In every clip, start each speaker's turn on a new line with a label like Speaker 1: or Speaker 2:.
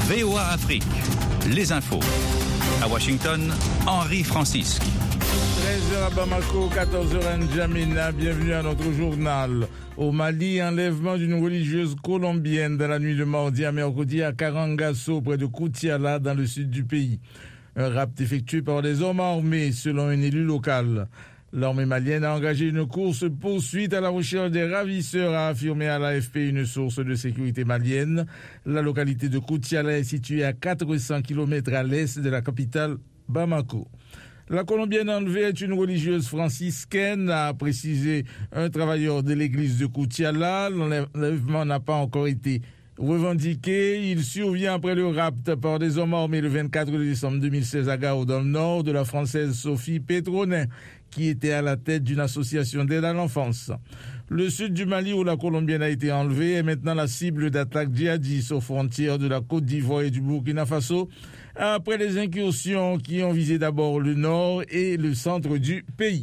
Speaker 1: VOA Afrique, les infos. À Washington, Henri Francisque.
Speaker 2: 13h à Bamako, 14h à N'Djamena, bienvenue à notre journal. Au Mali, enlèvement d'une religieuse colombienne dans la nuit de mardi à mercredi à Karangasso, près de Koutiala, dans le sud du pays. Un rapt effectué par des hommes armés, selon un élu local. L'armée malienne a engagé une course-poursuite à la recherche des ravisseurs, a affirmé à l'AFP une source de sécurité malienne. La localité de Koutiala est située à 400 km à l'est de la capitale Bamako. La Colombienne enlevée est une religieuse franciscaine, a précisé un travailleur de l'église de Koutiala. L'enlèvement n'a pas encore été revendiqué. Il survient après le rapt par des hommes armés le 24 décembre 2016 à Gao, dans le nord, de la Française Sophie Pétronin, qui était à la tête d'une association d'aide à l'enfance. Le sud du Mali, où la Colombienne a été enlevée, est maintenant la cible d'attaques djihadistes aux frontières de la Côte d'Ivoire et du Burkina Faso, après les incursions qui ont visé d'abord le nord et le centre du pays.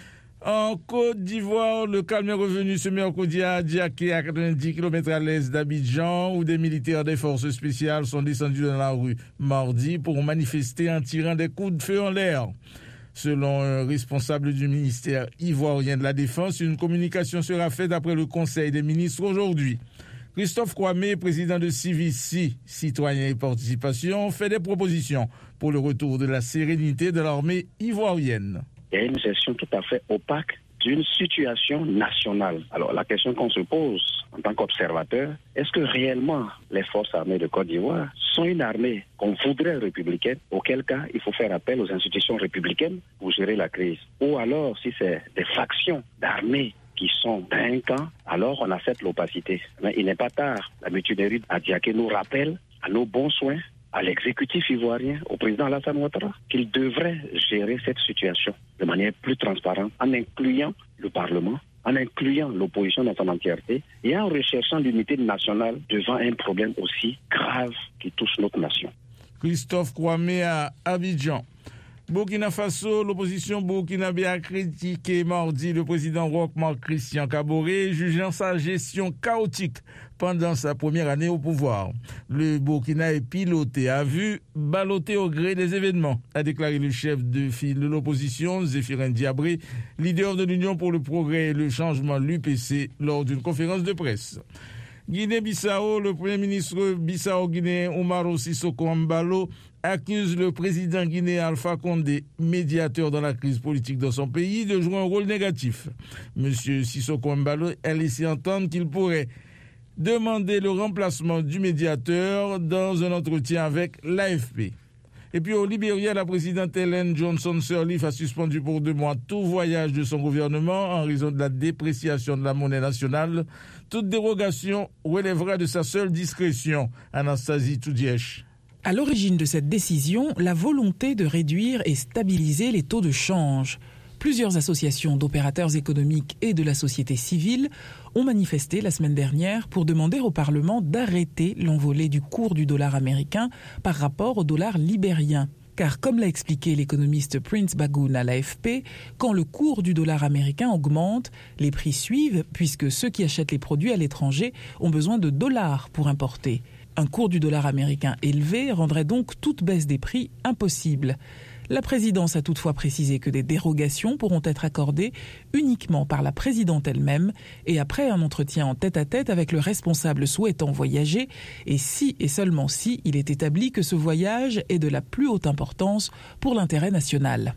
Speaker 2: En Côte d'Ivoire, le calme est revenu ce mercredi à Diaké, à 90 km à l'est d'Abidjan, où des militaires des forces spéciales sont descendus dans la rue mardi pour manifester en tirant des coups de feu en l'air. Selon un responsable du ministère ivoirien de la Défense, une communication sera faite après le Conseil des ministres aujourd'hui. Christophe Kwame, président de Civici, Citoyens et Participation, fait des propositions pour le retour de la sérénité de l'armée ivoirienne.
Speaker 3: Il y a une gestion tout à fait opaque d'une situation nationale. Alors la question qu'on se pose en tant qu'observateur, est-ce que réellement les forces armées de Côte d'Ivoire sont une armée qu'on voudrait républicaine, auquel cas il faut faire appel aux institutions républicaines pour gérer la crise? Ou alors si c'est des factions d'armées qui sont d'un camp, alors on accepte l'opacité. Mais il n'est pas tard. La mutinerie à Diaké nous rappelle à nos bons soins, à l'exécutif ivoirien, au président Alassane Ouattara, qu'il devrait gérer cette situation de manière plus transparente, en incluant le Parlement, en incluant l'opposition dans son entièreté et en recherchant l'unité nationale devant un problème aussi grave qui touche notre nation.
Speaker 2: Christophe Kwame à Abidjan. Burkina Faso, l'opposition burkinabé a critiqué mardi le président Roch Marc Christian Kaboré, jugeant sa gestion chaotique pendant sa première année au pouvoir. Le Burkina est piloté à vue, ballotté au gré des événements, a déclaré le chef de file de l'opposition, Zéphirin Diabré, leader de l'Union pour le progrès et le changement, l'UPC, lors d'une conférence de presse. Guinée-Bissau, le premier ministre bissau-guinéen Umaro Sissoko Embalo accuse le président guinéen Alpha Condé, médiateur dans la crise politique dans son pays, de jouer un rôle négatif. Monsieur Sissoko Embalo a laissé entendre qu'il pourrait demander le remplacement du médiateur dans un entretien avec l'AFP. Et puis au Libéria, la présidente Ellen Johnson Sirleaf a suspendu pour 2 mois tout voyage de son gouvernement en raison de la dépréciation de la monnaie nationale. Toute dérogation relèvera de sa seule discrétion. Anastasie Toudièche.
Speaker 4: À l'origine de cette décision, la volonté de réduire et stabiliser les taux de change. Plusieurs associations d'opérateurs économiques et de la société civile ont manifesté la semaine dernière pour demander au Parlement d'arrêter l'envolée du cours du dollar américain par rapport au dollar libérien. Car comme l'a expliqué l'économiste Prince Bagoun à l'AFP, quand le cours du dollar américain augmente, les prix suivent puisque ceux qui achètent les produits à l'étranger ont besoin de dollars pour importer. Un cours du dollar américain élevé rendrait donc toute baisse des prix impossible. La présidence a toutefois précisé que des dérogations pourront être accordées uniquement par la présidente elle-même et après un entretien en tête-à-tête avec le responsable souhaitant voyager et si et seulement si il est établi que ce voyage est de la plus haute importance pour l'intérêt national.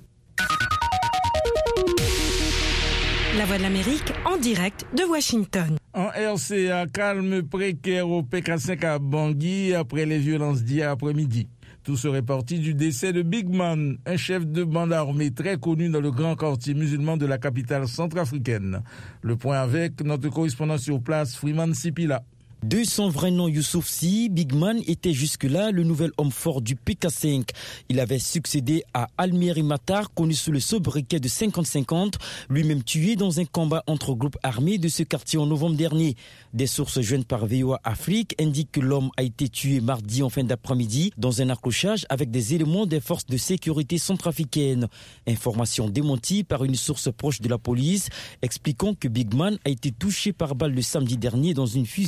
Speaker 5: La Voix de l'Amérique en direct de Washington.
Speaker 2: En RCA, calme précaire au PK5 à Bangui après les violences d'hier après-midi. Tout serait parti du décès de Big Man, un chef de bande armée très connu dans le grand quartier musulman de la capitale centrafricaine. Le point avec notre correspondant sur place, Freeman Sipila.
Speaker 6: De son vrai nom Youssouf Sy, Big Man était jusque-là le nouvel homme fort du PK5. Il avait succédé à Almieri Matar, connu sous le sobriquet de 50-50, lui-même tué dans un combat entre groupes armés de ce quartier en novembre dernier. Des sources jointes par VOA Afrique indiquent que l'homme a été tué mardi en fin d'après-midi dans un accrochage avec des éléments des forces de sécurité centrafricaines. Information démentie par une source proche de la police, expliquant que Big Man a été touché par balle le samedi dernier dans une fusillade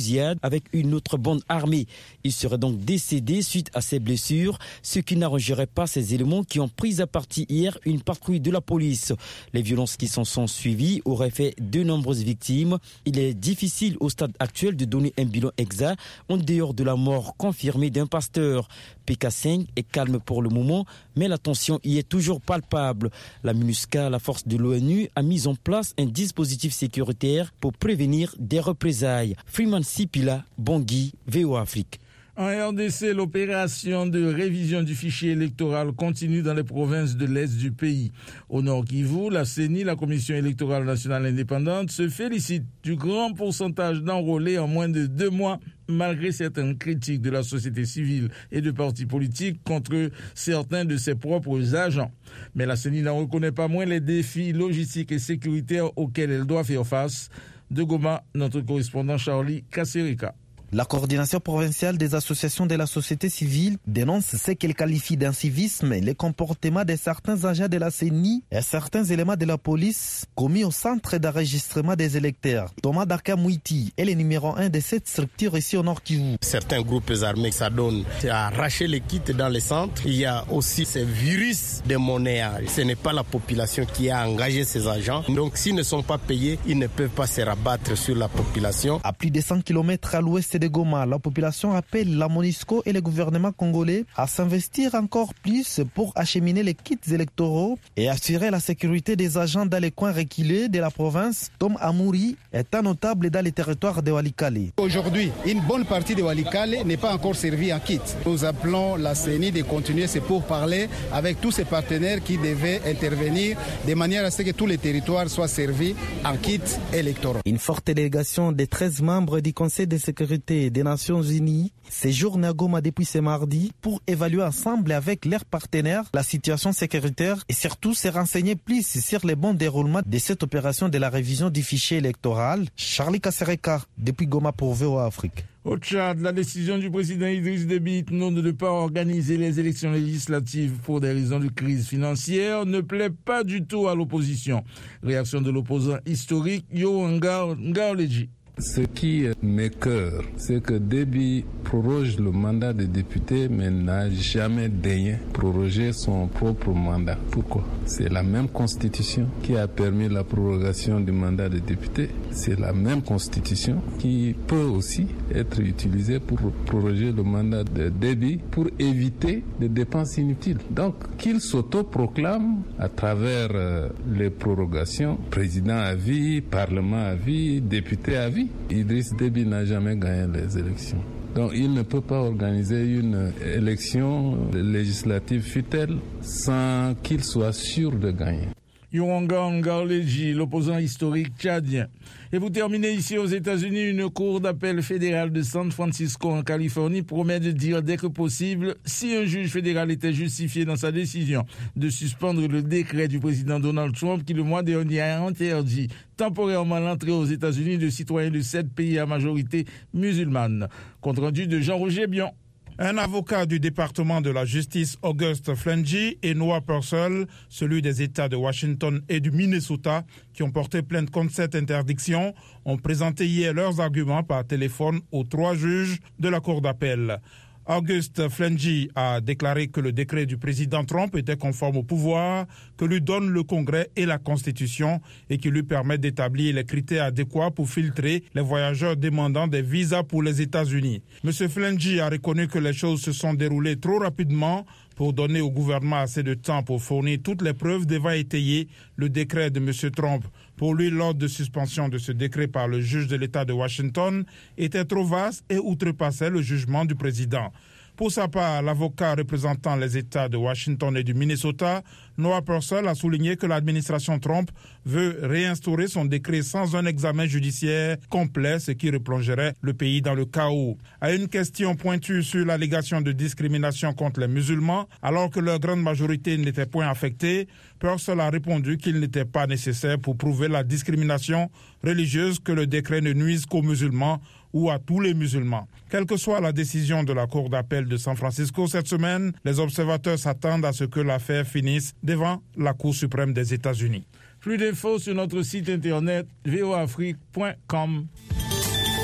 Speaker 6: avec une autre bande armée. Il serait donc décédé suite à ses blessures, ce qui n'arrangerait pas ces éléments qui ont pris à partie hier une patrouille de la police. Les violences qui s'en sont suivies auraient fait de nombreuses victimes. Il est difficile au stade actuel de donner un bilan exact en dehors de la mort confirmée d'un pasteur. PK5 est calme pour le moment, mais la tension y est toujours palpable. La MINUSCA, la force de l'ONU, a mis en place un dispositif sécuritaire pour prévenir des représailles. Freeman Sipila, Bangui, VOA Afrique.
Speaker 2: En RDC, l'opération de révision du fichier électoral continue dans les provinces de l'Est du pays. Au Nord Kivu, la CENI, la Commission électorale nationale indépendante, se félicite du grand pourcentage d'enrôlés en moins de 2 mois, malgré certaines critiques de la société civile et de partis politiques contre certains de ses propres agents. Mais la CENI n'en reconnaît pas moins les défis logistiques et sécuritaires auxquels elle doit faire face. De Goma, notre correspondant Charlie Kasserika.
Speaker 7: La coordination provinciale des associations de la société civile dénonce ce qu'elle qualifie d'incivisme, les comportements de certains agents de la CENI et certains éléments de la police commis au centre d'enregistrement des électeurs. Thomas Darkamouiti est le numéro 1 de cette structure ici au Nord Kivu.
Speaker 8: Certains groupes armés s'adonnent à arracher les kits dans les centres. Il y a aussi ces virus de monnayage. Ce n'est pas la population qui a engagé ces agents. Donc s'ils ne sont pas payés, ils ne peuvent pas se rabattre sur la population.
Speaker 7: À plus de 100 km à l'ouest de Goma, la population appelle la MONUSCO et le gouvernement congolais à s'investir encore plus pour acheminer les kits électoraux et assurer la sécurité des agents dans les coins reculés de la province. Tom Amouri est un notable dans les territoires de Walikale.
Speaker 9: Aujourd'hui, une bonne partie de Walikale n'est pas encore servie en kit. Nous appelons la CENI de continuer ces pourparlers avec tous ses partenaires qui devaient intervenir de manière à ce que tous les territoires soient servis en kit électoraux.
Speaker 7: Une forte délégation de 13 membres du Conseil de sécurité des Nations Unies séjourne à Goma depuis ce mardi pour évaluer ensemble avec leurs partenaires la situation sécuritaire et surtout se renseigner plus sur le bon déroulement de cette opération de la révision du fichier électoral. Charlie Kassereka depuis Goma pour VOA Afrique.
Speaker 2: Au Tchad, la décision du président Idriss Déby de ne pas organiser les élections législatives pour des raisons de crise financière ne plaît pas du tout à l'opposition. Réaction de l'opposant historique Yo Ngaoleji.
Speaker 10: Ce qui m'écoeure, c'est que Déby proroge le mandat des députés, mais n'a jamais daigné proroger son propre mandat. Pourquoi? C'est la même constitution qui a permis la prorogation du mandat des députés. C'est la même constitution qui peut aussi être utilisée pour proroger le mandat de Déby pour éviter des dépenses inutiles. Donc, qu'il s'autoproclame à travers les prorogations, président à vie, parlement à vie, député à vie. Idriss Déby n'a jamais gagné les élections. Donc il ne peut pas organiser une élection législative fut-elle sans qu'il soit sûr de gagner.
Speaker 2: Yonga Ngaoleji, l'opposant historique tchadien. Et vous terminez ici aux États-Unis, une cour d'appel fédérale de San Francisco en Californie promet de dire dès que possible si un juge fédéral était justifié dans sa décision de suspendre le décret du président Donald Trump qui le mois dernier a interdit temporairement l'entrée aux États-Unis de citoyens de 7 pays à majorité musulmane. Compte rendu de Jean-Roger Bion.
Speaker 11: Un avocat du département de la justice, August Flengy, et Noah Purcell, celui des États de Washington et du Minnesota, qui ont porté plainte contre cette interdiction, ont présenté hier leurs arguments par téléphone aux 3 juges de la Cour d'appel. August Flengy a déclaré que le décret du président Trump était conforme au pouvoir que lui donne le Congrès et la Constitution et qui lui permet d'établir les critères adéquats pour filtrer les voyageurs demandant des visas pour les États-Unis. M. Flengy a reconnu que les choses se sont déroulées trop rapidement pour donner au gouvernement assez de temps pour fournir toutes les preuves devant étayer le décret de M. Trump. Pour lui, l'ordre de suspension de ce décret par le juge de l'État de Washington était trop vaste et outrepassait le jugement du président. Pour sa part, l'avocat représentant les États de Washington et du Minnesota, Noah Purcell, a souligné que l'administration Trump veut réinstaurer son décret sans un examen judiciaire complet, ce qui replongerait le pays dans le chaos. À une question pointue sur l'allégation de discrimination contre les musulmans, alors que leur grande majorité n'était point affectée, Purcell a répondu qu'il n'était pas nécessaire pour prouver la discrimination religieuse que le décret ne nuise qu'aux musulmans ou à tous les musulmans. Quelle que soit la décision de la Cour d'appel de San Francisco cette semaine, les observateurs s'attendent à ce que l'affaire finisse devant la Cour suprême des États-Unis.
Speaker 2: Plus d'infos sur notre site internet voaafrique.com.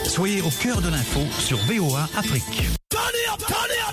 Speaker 1: Soyez au cœur de l'info sur VOA Afrique.